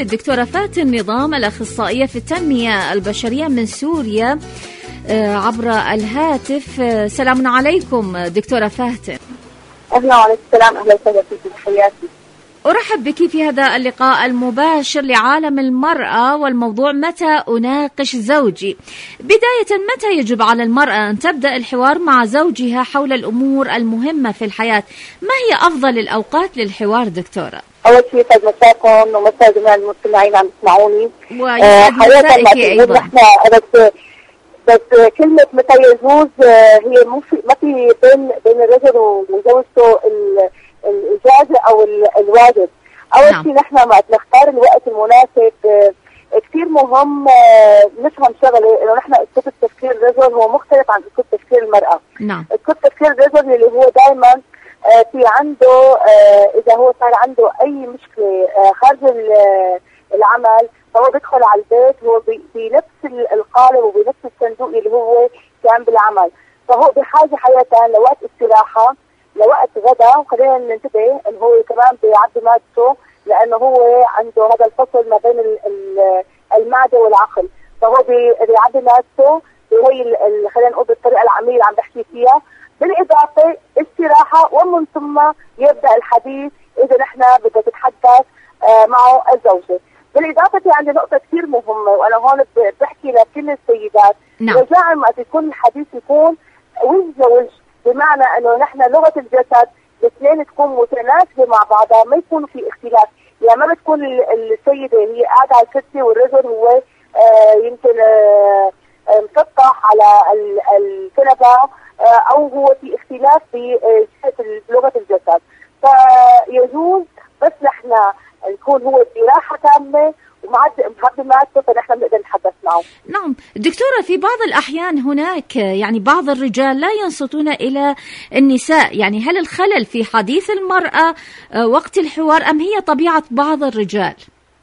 للدكتورة فاتن نظام الأخصائية في التنمية البشرية من سوريا عبر الهاتف. سلام عليكم دكتورة فاتن. أهلا وعليكم السلام. أهلا وسهلا فيك، تحياتي. أرحب بك في هذا اللقاء المباشر لعالم المرأة، والموضوع متى أناقش زوجي. بداية، متى يجب على المرأة أن تبدأ الحوار مع زوجها حول الأمور المهمة في الحياة؟ ما هي أفضل الأوقات للحوار دكتورة؟ أول شيء يسعد مساكم ومسا جميع المستمعين عم يسمعوني. ويسعد مسائك أيضا. بس كلمة متى يجوز هي ما في بين الرجل وزوجته الإجازة أو الواجب. أول شيء نحن ما نختار الوقت المناسب كثير مهم. نفهم شغلة إنه نحن أسلوب تفكير الرجل هو مختلف عن أسلوب تفكير المرأة. نعم. أسلوب تفكير الرجل اللي هو دائما في عنده إذا هو صار عنده أي مشكلة خارج العمل، فهو بيدخل على البيت هو بنفس القالب وبنفس الصندوق اللي هو كان بالعمل، فهو بحاجة حياة لوقت استراحة، لوقت غدا. وخلينا ننتبه انه هو كمان بيعبي مادته، لانه هو عنده هذا الفصل ما بين المعدة والعقل، فهو بيعبي مادته بهي خلينا نقول بالطريقة العامية اللي عم بحكي فيها. بالإضافة استراحة، ومن ثم يبدأ الحديث إذا نحن بدنا نتحدث معه الزوجة. بالإضافة في عندي نقطة كثير مهمة، وأنا هون بحكي لكل السيدات. نعم. رجاء ما يكون الحديث يكون وجه لوجه، بمعنى أنه نحن لغة الجسد الاثنين تكون متناسبة مع بعضها، ما يكون في اختلاف. يعني ما بتكون السيدة هي قاعدة على الكرسي والرجل هو يمكن مسطح على الكنبة، أو هو في اختلاف في لغة الجسد. فيجوز بس نحن نكون هو براحة تامة ومعبي مادته، فنحن بنقدر نتحدث معه. نعم دكتورة، في بعض الأحيان هناك يعني بعض الرجال لا ينصتون إلى النساء، يعني هل الخلل في حديث المرأة وقت الحوار أم هي طبيعة بعض الرجال؟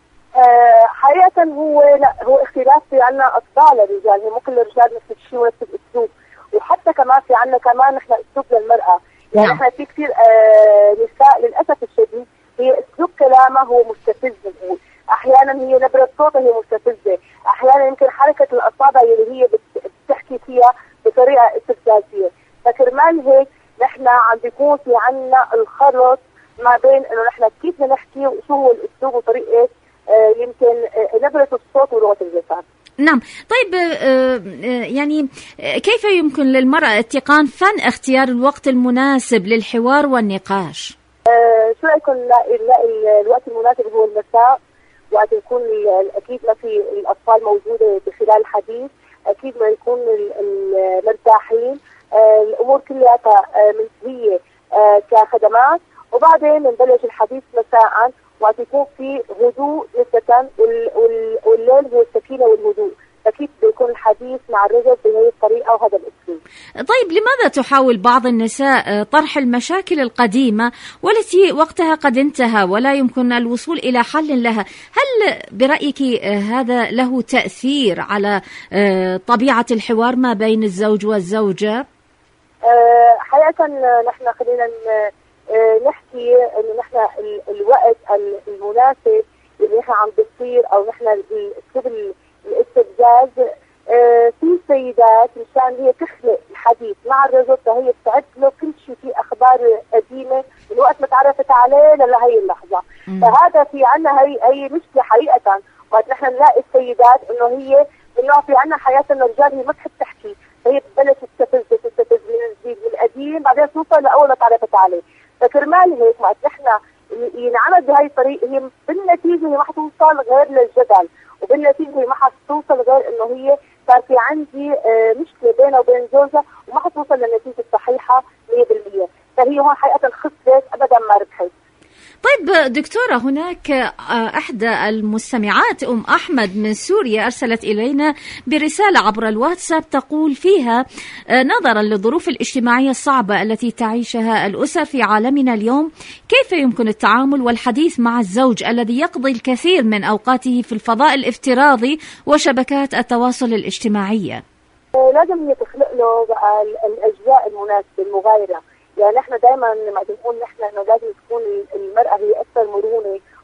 حقيقة هو اختلاف. في عنا أطباع للرجال، هي مو كل الرجال نفس الشيء ونفس الأسلوب، وحتى كمان في عنا كمان نحن أسلوب للمرأة. يعني نحن في كثير نساء للأسف الشديد هي أسلوب كلامها هو مستفز. بنقول أحيانا هي نبرة صوتها هي مستفزة، أحيانا يمكن حركة الأصابع اللي هي بتحكي فيها بطريقة استفزازية. فكرمال هيك نحن عم بيكون في عنا الخلط ما بين إنه نحن كيف بدنا نحكي وشو هو الأسلوب وطريقة يمكن نبرة الصوت ولغة الجسد. نعم. طيب يعني كيف يمكن للمرأة اتقان فن اختيار الوقت المناسب للحوار والنقاش؟ شو رايكم نلاقي الوقت المناسب هو المساء، وقت يكون اكيد ما في الاطفال موجوده بخلال الحديث، اكيد ما يكون مرتاحين، الامور كلها منتهيه كخدمات، وبعدين نبلش الحديث مساء وقت يكون في هدوء نسبة، والليل هو السكينه والهدوء. أكيد بيكون الحديث مع الرجل بهذه الطريقة وهذا الأسلوب. طيب لماذا تحاول بعض النساء طرح المشاكل القديمة والتي وقتها قد انتهى ولا يمكن الوصول إلى حل لها؟ هل برأيك هذا له تأثير على طبيعة الحوار ما بين الزوج والزوجة؟ حقيقة نحن خلينا نحكي إنه نحن الوقت المناسب اللي نحن عم بتصير، أو نحن الأسلوب الاستفزاز في سيدات مشان هي تخلق الحديث مع الرجل، فهي بتعد له كل شيء في اخبار قديمه من وقت ما تعرفت عليه لهي اللحظه. فهذا في عنا هي مشكله حقيقه. وقت نحن نلاقي السيدات انه هي انه في عنا حياه الرجال هي ما بتحب تحكي، فهي بتبلش تستفز من القديم، بعدين توصل لاول ما تعرفت عليه. فكرمال هيك وقت نحن ينعمل بهي الطريقه، هي بالنتيجه هي ما حتوصل غير للجدل، وبالنتيجه هي ما حتوصل غير انه هي صار في عندي مشكله بينها وبين جوزها، وما حتوصل للنتيجه الصحيحه 100%. فهي هون حقيقه خسرت ابدا ما ربحت. طيب دكتورة، هناك أحدى المستمعات أم أحمد من سوريا أرسلت إلينا برسالة عبر الواتساب تقول فيها: نظرا للظروف الاجتماعية الصعبة التي تعيشها الأسر في عالمنا اليوم، كيف يمكن التعامل والحديث مع الزوج الذي يقضي الكثير من أوقاته في الفضاء الافتراضي وشبكات التواصل الاجتماعية؟ لازم هي تخلق له بقى الأجواء المناسبة المغايرة. يعني نحن دائما ما بنقول نحن انه لازم تكون المرأة هي اكثر مرونة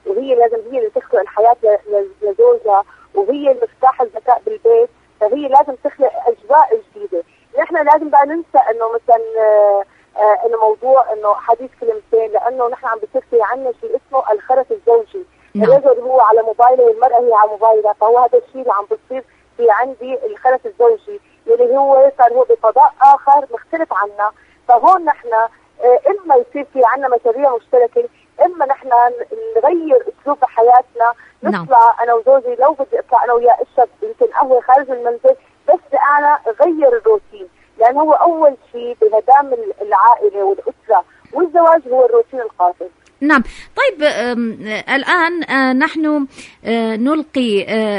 وهي لازم هي اللي تخلق الحياه لزوجها، وهي المفتاح الذكاء بالبيت، فهي لازم تخلق اجواء جديده. نحن لازم بقى ننسى انه مثلا انه موضوع انه حديث كلمتين، لانه نحن عم بيصير في عندنا شيء اسمه الخرس الزوجي. الرجل هو على موبايله والمراه هي على موبايلها، فهو هذا الشيء اللي عم بيصير في عندي الخرس الزوجي اللي هو صار هو بفضاء اخر مختلف عنا. فهون نحن اما يصير في عندنا مشاريع مشتركه، اما نحن نغير اسلوب حياتنا، نطلع انا وزوجي، لو بدي اطلع انا وياه اشرب يمكن قهوه خارج المنزل، بس انا غير الروتين، لان هو اول شيء بهدام العائله والاسره والزواج هو الروتين القاسي. نعم. طيب الآن نحن نلقي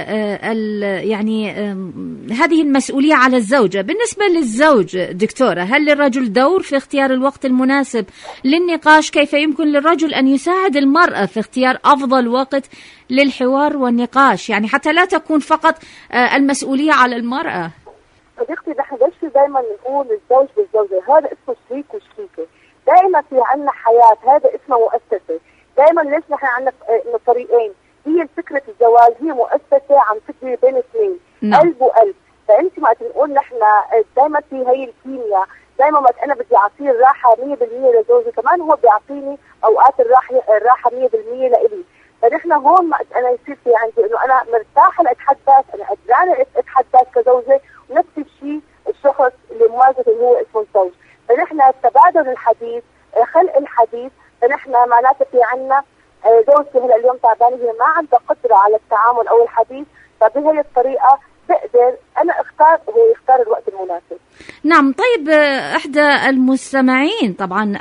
يعني هذه المسؤولية على الزوجة. بالنسبة للزوج دكتورة، هل للرجل دور في اختيار الوقت المناسب للنقاش؟ كيف يمكن للرجل أن يساعد المرأة في اختيار أفضل وقت للحوار والنقاش، يعني حتى لا تكون فقط المسؤولية على المرأة؟ صديقتي نحن ليش دائما نقول الزوج بالزوجة؟ هذا اسمه شريك وشريكة. دائما في عندنا حياة، هذا اسمه مؤسسة. دائما ليش نحن عندنا طريقين؟ هي فكرة الزواج هي مؤسسة عم تجري بين اثنين، قلب وقلب. فأنت ما تقول نحن دائما في هي الكيمياء، دائما ما أنا بدي أعطيه الراحة 100% لزوجي، كمان هو بيعطيني أوقات الراحة 100% لإلي. فنحن هون ما أنا يصير في عندي إنه أنا مرتاحة لأتحدث، أنا قدرانة أتحدث كزوجة، ونفس الشيء الشخص اللي مواجهه اللي هو اسمه الزوج. فنحن تبادل الحديث، خلق الحديث. فنحن معناته في عنا زوجتي هلا اليوم تعبانه، هي ما عندها قدره على التعامل او الحديث، فبهي الطريقه بقدر انا اختار وهو يختار الوقت المناسب. نعم. طيب احد المستمعين طبعا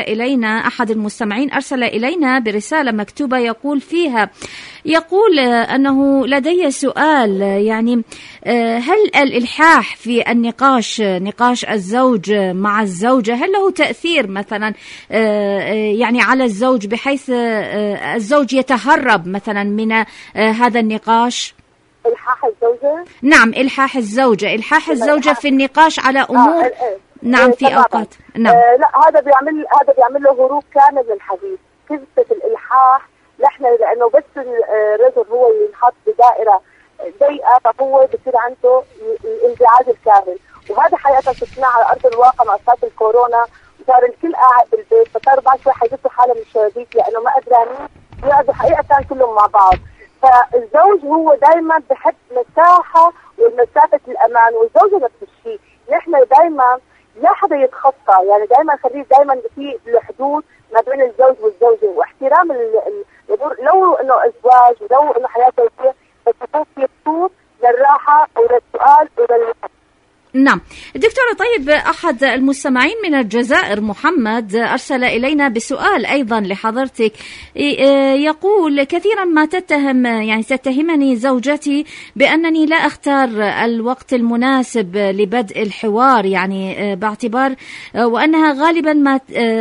احد المستمعين ارسل الينا برساله مكتوبه يقول فيها، يقول انه لدي سؤال، يعني هل الالحاح في نقاش الزوج مع الزوجه هل له تاثير مثلا يعني على الزوج، بحيث الزوج يتهرب مثلا من هذا النقاش؟ إلحاح الزوجة؟ نعم، إلحاح الزوجة في النقاش على أمور نعم في أوقات. نعم. لا، هذا بيعمل له هروب كامل من الحديث. قصة الإلحاح نحن لأنه بس الرجل هو ينحط بدائرة ضيقة، فهو بصير عنده الانزعاج الكامل، وهذا حقيقة شفناه على أرض الواقع مع صار الكورونا، وصار الكل قاعد بالبيت، فصار بعد شوي حيجسوا حالة من الشبابيك لأنه ما قدرانين يقعدوا حقيقة كلهم مع بعض. فالزوج هو دائما بحب مساحة والمسافة الأمان، والزوجة نفس الشيء. نحن دائما لا حدا يتخطى، يعني دائما خليه دائما في الحدود ما بين الزوج والزوجة، واحترام لو انه ازواج ولو انه حياة زوجية، بس يكون في حدود للراحة وللسؤال نعم. دكتورة، طيب أحد المستمعين من الجزائر محمد أرسل إلينا بسؤال أيضا لحضرتك، يقول كثيرا ما تتهمني زوجتي بأنني لا أختار الوقت المناسب لبدء الحوار، يعني باعتبار وأنها غالبا ما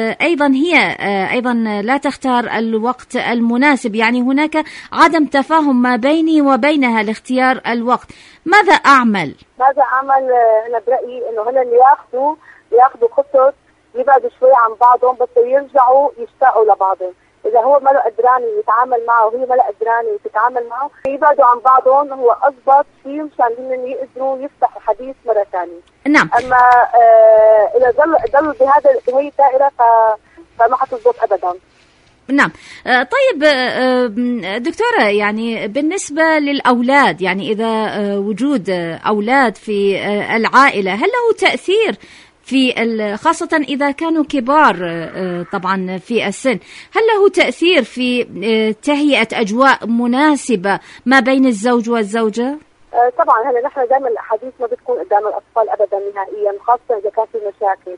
أيضا لا تختار الوقت المناسب، يعني هناك عدم تفاهم ما بيني وبينها لاختيار الوقت. ماذا أعمل؟ أنا برأيي إنه هن اللي ياخذوا خطط يبعدوا شوي عن بعضهم، بس يرجعوا يشتاقوا لبعضهم. إذا هو ما له قدران يتعامل معه وهي ما له قدران تتعامل معه، يبعدوا عن بعضهم، هو أضبط شيء مشان هن يقدروا يفتحوا حديث مرة ثانية. نعم. أما إذا ضلوا بهي الدائرة فما حتضبط أبدا. نعم. طيب دكتورة، يعني بالنسبة للأولاد، يعني إذا وجود أولاد في العائلة هل له تأثير في خاصة إذا كانوا كبار طبعا في السن، هل له تأثير في تهيئة أجواء مناسبة ما بين الزوج والزوجة؟ طبعا هلا نحن دائما الأحاديث ما بتكون قدام الأطفال أبدا نهائيا، خاصة إذا كان في مشاكل،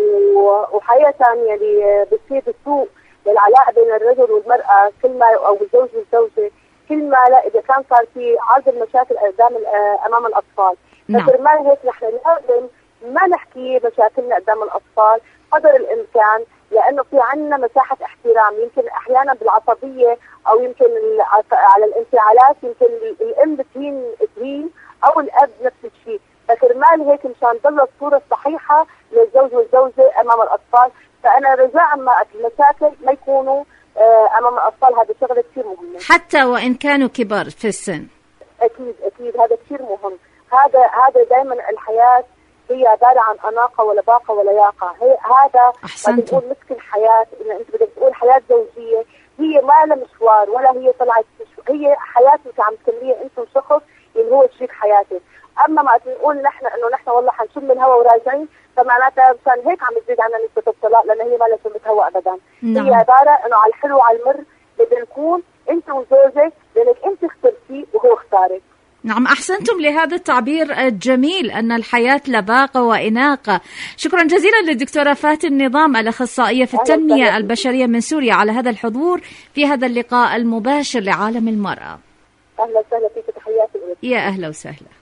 وحقيقة يعني بتصير بسوء للعلاقة بين الرجل والمرأة، كل ما أو الزوج والزوجة، كل ما لا إذا كان صار في عرض المشاكل أمام الأطفال. فكرمال هيك نحن لازم ما نحكي مشاكلنا قدام الأطفال قدر الإمكان، لأنه في عنا مساحة احترام. يمكن أحيانا بالعصبية أو يمكن على الانفعالات يمكن الأم بتهين أو الأب نفس الشيء. فكرمال هيك مشان تضل الصورة الصحيحة للزوج والزوجة أمام الأطفال، فأنا رجاء ما المشاكل ما يكونوا امام الاطفال، هذا شغله كثير مهمه حتى وان كانوا كبار في السن. اكيد هذا كثير مهم. هذا دائما الحياه هي عباره عن اناقه ولا باقه ولا ياقه. هذا بدك تقول مسك الحياه، ان انت بدك تقول حياه زوجيه، هي ما لها مشوار ولا هي طلعت هي حياتك عم تكمليها انت وشخص اللي هو شريك حياتك. اما ما نقول نحن انه نحن والله حنشم الهواء وراجعين، فمعناتها مشان هيك عم تزيد عنا نسبه الطلاق، لان هي ما لها شمة هواء ابدا. نعم. هي عباره انه على الحلو وعلى المر بدنا نكون انت وزوجك، لانك انت اخترتيه وهو اختارك. نعم، أحسنتم لهذا التعبير الجميل أن الحياة لباقة وإناقة. شكرا جزيلا للدكتورة فاتن نظام الأخصائية في التنمية البشرية من سوريا على هذا الحضور في هذا اللقاء المباشر لعالم المرأة. أهلا وسهلا فيك، تحياتي. يا أهلا وسهلا.